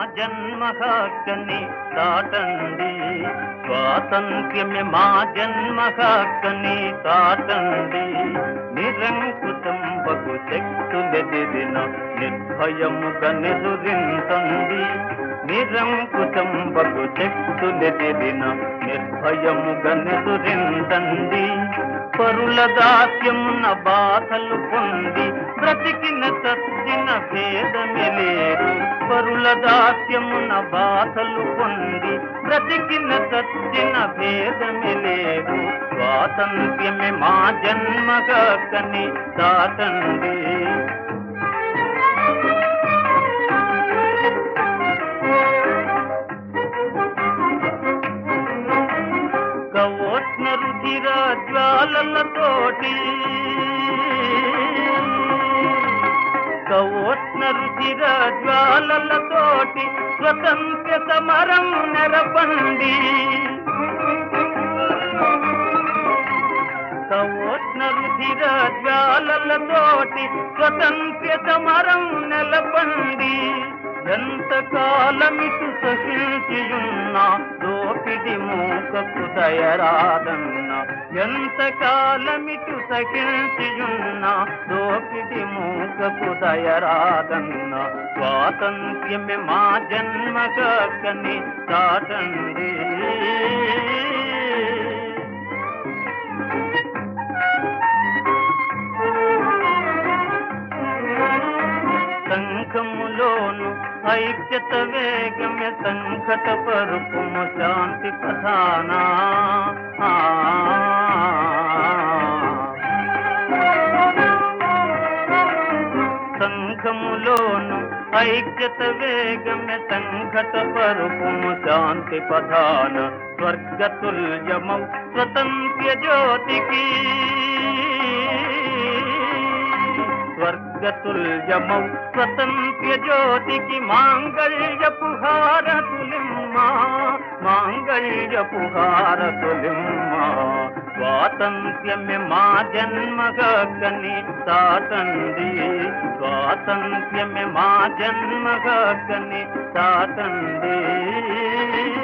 జన్మ హక్కని దాటండి. స్వాతంత్ర్యమే మా జన్మ హక్కని దాటండి. నిరంకుశం బహు శక్తులెదిరిన నిర్భయముగా నెదురించండి. నిరంకుశం బహు శక్తులెదిరిన నిర్భయముగా నెదురించండి. పరుల దాస్యమున బాధలు పొంది బ్రతికిన చచ్చిన భేదమే లేరు. పరుల దాస్యమున బాధలు పొంది బ్రతికిన చచ్చిన భేదమే లేరు. స్వాతంత్ర్యమే మా జన్మ హక్కని దాటండి. కవోష్ణ రుధిర జ్వాలలతోటి కవోష్ణ రుధిర జ్వాలలతోటి స్వతంత్ర సమరం నెరపండి. కవోష్ణ రుధిర జ్వాలలతోటి స్వతంత్ర సమరం నెలపండి. ఎంతకాలమిటు సహించియున్నా దోపిడి మూకకు దయరాదన్నా. ఎంతకాలమిటు సహించియున్నా దోపిడి మూకకు దయరాదన్నా. స్వాతంత్ర్యమే మా జన్మ హక్కని దాటండి. సంఘములోను ఐక్యత వేగమే సంకట పరుపుము శాంతి ప్రధాన. సంఘములోను ఐక్యత వేగమే సంకట పరుపుము శాంతి ప్రధాన. స్వర్గతుల్యమౌ స్వతంత్ర జ్యోతికి స్వర్గతుల్యమౌ స్వతంత్ర జ్యోతికి మాంగళ్యపు హారతులిమ్మా. మాంగళ్యపు హారతులిమ్మా. స్వాతంత్ర్యమే మా జన్మ హక్కని దాటండి. స్వాతంత్ర్యమే మా జన్మ హక్కని దాటండి.